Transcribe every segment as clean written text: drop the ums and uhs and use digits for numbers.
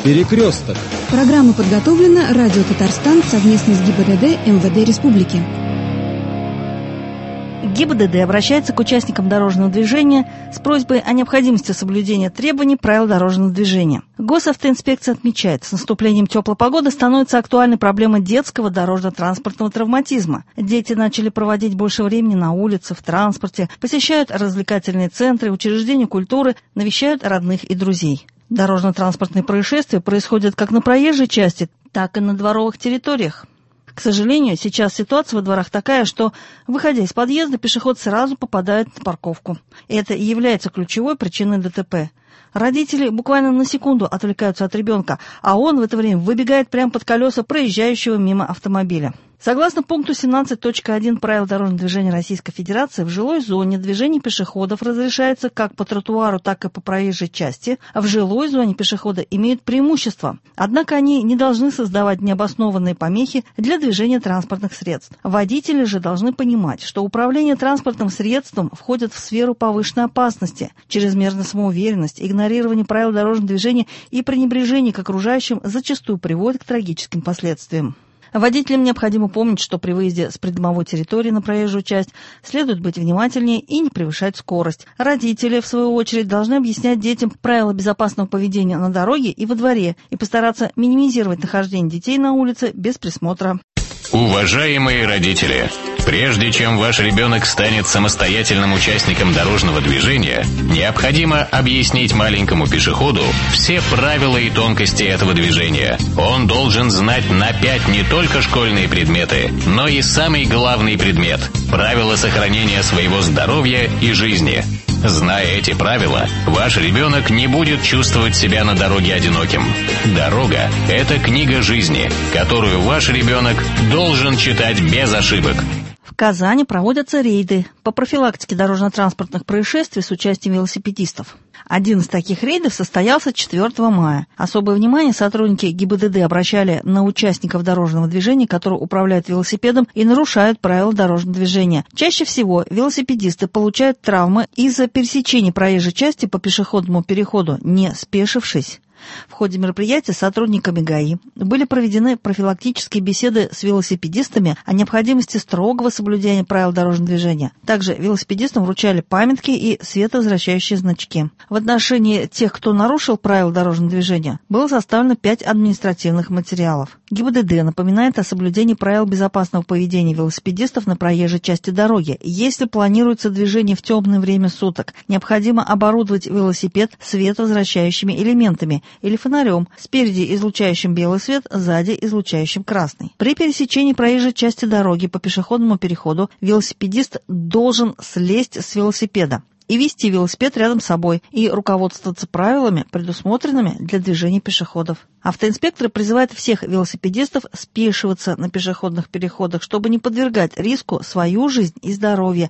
Перекресток. Программа подготовлена Радио Татарстан совместно с ГИБДД МВД Республики. ГИБДД обращается к участникам дорожного движения с просьбой о необходимости соблюдения требований правил дорожного движения. Госавтоинспекция отмечает, с наступлением теплой погоды становится актуальной проблема детского дорожно-транспортного травматизма. Дети начали проводить больше времени на улице, в транспорте, посещают развлекательные центры, учреждения культуры, навещают родных и друзей. Дорожно-транспортные происшествия происходят как на проезжей части, так и на дворовых территориях. К сожалению, сейчас ситуация во дворах такая, что, выходя из подъезда, пешеход сразу попадает на парковку. Это и является ключевой причиной ДТП. Родители буквально на секунду отвлекаются от ребенка, а он в это время выбегает прямо под колеса проезжающего мимо автомобиля. Согласно пункту 17.1 правил дорожного движения Российской Федерации, в жилой зоне движение пешеходов разрешается как по тротуару, так и по проезжей части. В жилой зоне пешеходы имеют преимущество, однако они не должны создавать необоснованные помехи для движения транспортных средств. Водители же должны понимать, что управление транспортным средством входит в сферу повышенной опасности. Чрезмерная самоуверенность, игнорирование правил дорожного движения и пренебрежение к окружающим зачастую приводит к трагическим последствиям. Водителям необходимо помнить, что при выезде с придомовой территории на проезжую часть следует быть внимательнее и не превышать скорость. Родители, в свою очередь, должны объяснять детям правила безопасного поведения на дороге и во дворе и постараться минимизировать нахождение детей на улице без присмотра. Уважаемые родители, прежде чем ваш ребенок станет самостоятельным участником дорожного движения, необходимо объяснить маленькому пешеходу все правила и тонкости этого движения. Он должен знать на 5 не только школьные предметы, но и самый главный предмет – правила сохранения своего здоровья и жизни. Зная эти правила, ваш ребенок не будет чувствовать себя на дороге одиноким. Дорога – это книга жизни, которую ваш ребенок должен читать без ошибок. В Казани проводятся рейды по профилактике дорожно-транспортных происшествий с участием велосипедистов. Один из таких рейдов состоялся 4 мая. Особое внимание сотрудники ГИБДД обращали на участников дорожного движения, которые управляют велосипедом и нарушают правила дорожного движения. Чаще всего велосипедисты получают травмы из-за пересечения проезжей части по пешеходному переходу, не спешившись. В ходе мероприятия сотрудниками ГАИ были проведены профилактические беседы с велосипедистами о необходимости строгого соблюдения правил дорожного движения. Также велосипедистам вручали памятки и световозвращающие значки. В отношении тех, кто нарушил правила дорожного движения, было составлено 5 административных материалов. ГИБДД напоминает о соблюдении правил безопасного поведения велосипедистов на проезжей части дороги. Если планируется движение в темное время суток, необходимо оборудовать велосипед световозвращающими элементами или фонарем, спереди излучающим белый свет, сзади излучающим красный. При пересечении проезжей части дороги по пешеходному переходу велосипедист должен слезть с велосипеда и вести велосипед рядом с собой и руководствоваться правилами, предусмотренными для движения пешеходов. Автоинспекторы призывают всех велосипедистов спешиваться на пешеходных переходах, чтобы не подвергать риску свою жизнь и здоровье.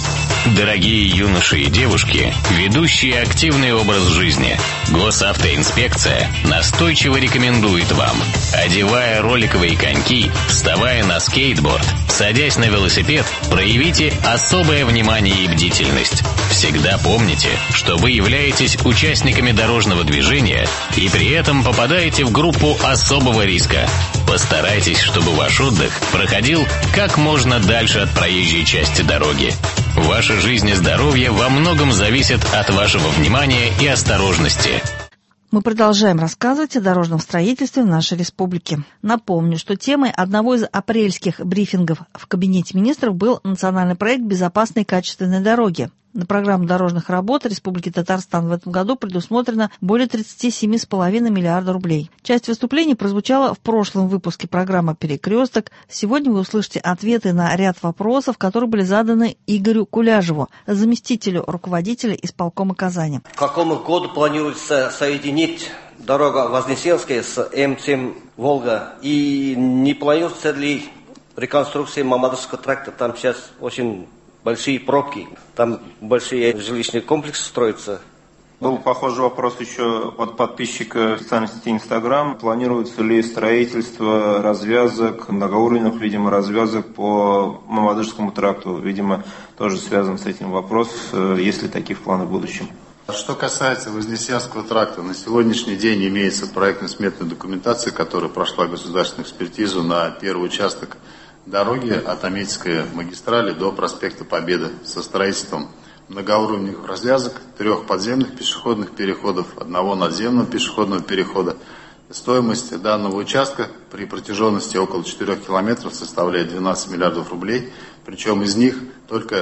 Дорогие юноши и девушки, ведущие активный образ жизни, Госавтоинспекция настойчиво рекомендует вам, одевая роликовые коньки, вставая на скейтборд, садясь на велосипед, проявите особое внимание и бдительность. Всегда помните, что вы являетесь участниками дорожного движения и при этом попадаете в группу особого риска. Постарайтесь, чтобы ваш отдых проходил как можно дальше от проезжей части дороги. Ваша жизнь и здоровье во многом зависят от вашего внимания и осторожности. Мы продолжаем рассказывать о дорожном строительстве в нашей республике. Напомню, что темой одного из апрельских брифингов в Кабинете министров был национальный проект «Безопасные и качественные дороги». На программу дорожных работ Республики Татарстан в этом году предусмотрено более 37,5 миллиарда рублей. Часть выступлений прозвучала в прошлом выпуске программы «Перекресток». Сегодня вы услышите ответы на ряд вопросов, которые были заданы Игорю Куляжеву, заместителю руководителя исполкома Казани. К какому году планируется соединить дорога Вознесенская с М7 «Волга»? И не планируется ли реконструкция Мамадовского тракта? Там сейчас очень большие пробки, там большие жилищные комплексы строятся. Был похожий вопрос еще от подписчика в социальной сети Инстаграм. Планируется ли строительство развязок, многоуровневых, видимо, развязок по Мамадышскому тракту? Видимо, тоже связан с этим вопрос, есть ли такие планы в будущем? Что касается Вознесенского тракта, на сегодняшний день имеется проектно-сметная документация, которая прошла государственную экспертизу на первый участок дороги от Аметьевской магистрали до проспекта Победы со строительством многоуровневых развязок, 3 подземных пешеходных переходов, 1 надземного пешеходного перехода. Стоимость данного участка при протяженности около 4 километров составляет 12 миллиардов рублей, причем из них только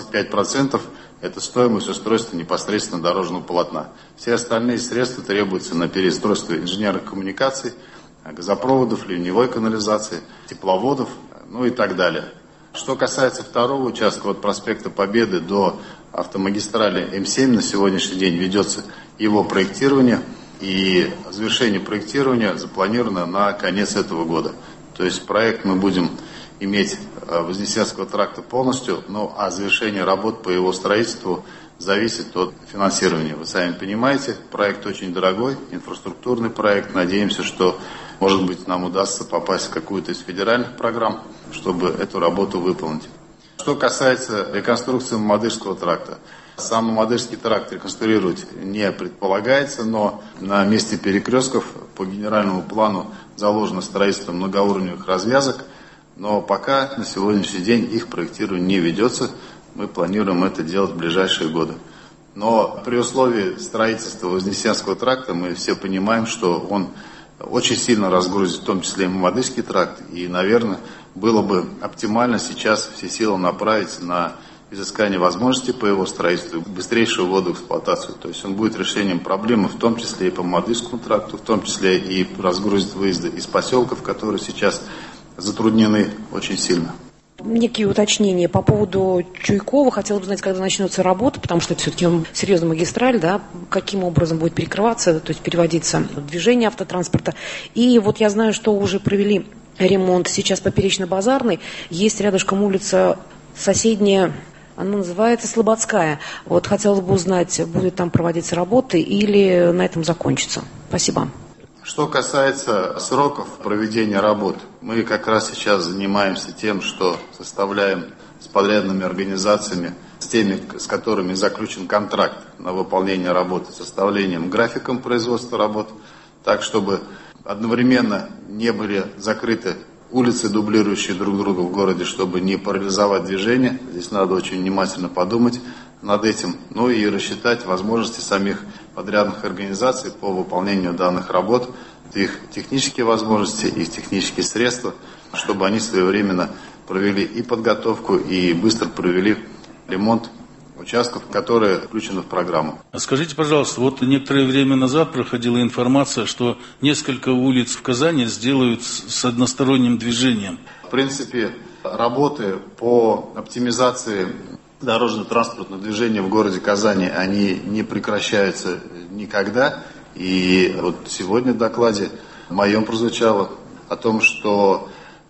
25% это стоимость устройства непосредственно дорожного полотна. Все остальные средства требуются на переустройство инженерных коммуникаций, газопроводов, ливневой канализации, тепловодов, и так далее. Что касается второго участка от проспекта Победы до автомагистрали М7, на сегодняшний день ведется его проектирование, и завершение проектирования запланировано на конец этого года. То есть проект мы будем иметь Вознесенского тракта полностью, а завершение работ по его строительству зависит от финансирования. Вы сами понимаете, проект очень дорогой, инфраструктурный проект. Надеемся, что, может быть, нам удастся попасть в какую-то из федеральных программ, чтобы эту работу выполнить. Что касается реконструкции Мамадышского тракта. Сам Мамадышский тракт реконструировать не предполагается, но на месте перекрестков по генеральному плану заложено строительство многоуровневых развязок, но пока на сегодняшний день их проектирование не ведется. Мы планируем это делать в ближайшие годы. Но при условии строительства Вознесенского тракта мы все понимаем, что он очень сильно разгрузит, в том числе и Мамадышский тракт, и, наверное, было бы оптимально сейчас все силы направить на изыскание возможностей по его строительству, быстрейшую вводу в эксплуатацию. То есть он будет решением проблемы, в том числе и по Мамадышскому тракту, в том числе и разгрузит выезды из поселков, которые сейчас затруднены очень сильно. Некие уточнения по поводу Чуйкова. Хотела бы знать, когда начнется работа, потому что это все-таки серьезная магистраль, да, каким образом будет перекрываться, то есть переводиться движение автотранспорта. И вот я знаю, что уже провели ремонт сейчас Поперечно-Базарной. Есть рядышком улица соседняя, она называется Слободская. Вот хотелось бы узнать, будет там проводиться работы или на этом закончится. Спасибо. Что касается сроков проведения работ, мы как раз сейчас занимаемся тем, что составляем с подрядными организациями, с теми, с которыми заключен контракт на выполнение работы, составлением графиком производства работ, так, чтобы одновременно не были закрыты улицы, дублирующие друг друга в городе, чтобы не парализовать движение. Здесь надо очень внимательно подумать над этим, и рассчитать возможности самих подрядных организаций по выполнению данных работ, их технические возможности, их технические средства, чтобы они своевременно провели и подготовку, и быстро провели ремонт участков, которые включены в программу. Скажите, пожалуйста, вот некоторое время назад проходила информация, что несколько улиц в Казани сделают с односторонним движением. В принципе, работы по оптимизации дорожно-транспортного движения в городе Казани, они не прекращаются никогда. И вот сегодня в докладе моем прозвучало о том, что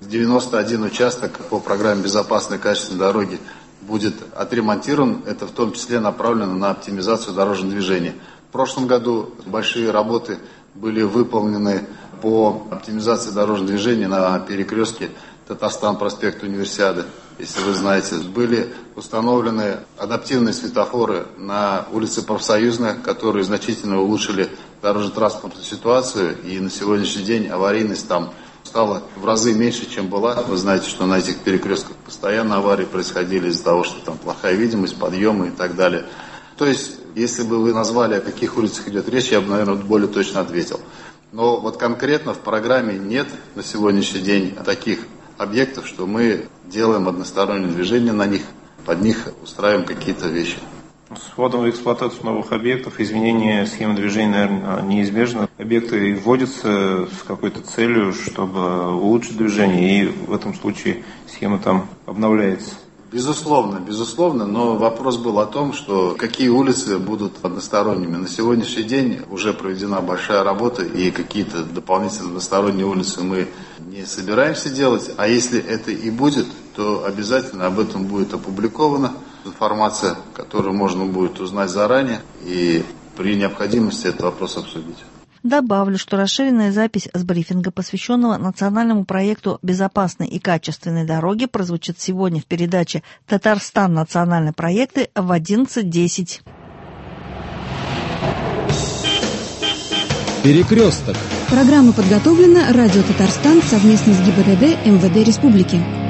91 участок по программе «Безопасной и качественной дороги» будет отремонтирован. Это в том числе направлено на оптимизацию дорожного движения. В прошлом году большие работы были выполнены по оптимизации дорожного движения на перекрестке Татарстан, проспект Универсиады. Если вы знаете, были установлены адаптивные светофоры на улице Профсоюзная, которые значительно улучшили дорожно-транспортную ситуацию. И на сегодняшний день аварийность там стала в разы меньше, чем была. Вы знаете, что на этих перекрестках постоянно аварии происходили из-за того, что там плохая видимость, подъемы и так далее. То есть, если бы вы назвали, о каких улицах идет речь, я бы, наверное, более точно ответил. Но вот конкретно в программе нет на сегодняшний день таких объектов, что мы делаем одностороннее движение на них, под них устраиваем какие-то вещи. С вводом в эксплуатацию новых объектов изменение схемы движения, наверное, неизбежно. Объекты вводятся с какой-то целью, чтобы улучшить движение, и в этом случае схема там обновляется. Безусловно, но вопрос был о том, что какие улицы будут односторонними. На сегодняшний день уже проведена большая работа, и какие-то дополнительные односторонние улицы мы не собираемся делать. А если это и будет, то обязательно об этом будет опубликована информация, которую можно будет узнать заранее, и при необходимости этот вопрос обсудить. Добавлю, что расширенная запись с брифинга, посвященного национальному проекту «Безопасной и качественной дороги», прозвучит сегодня в передаче «Татарстан. Национальные проекты» в 11:10. Перекресток. Программа подготовлена Радио Татарстан совместно с ГИБДД МВД Республики.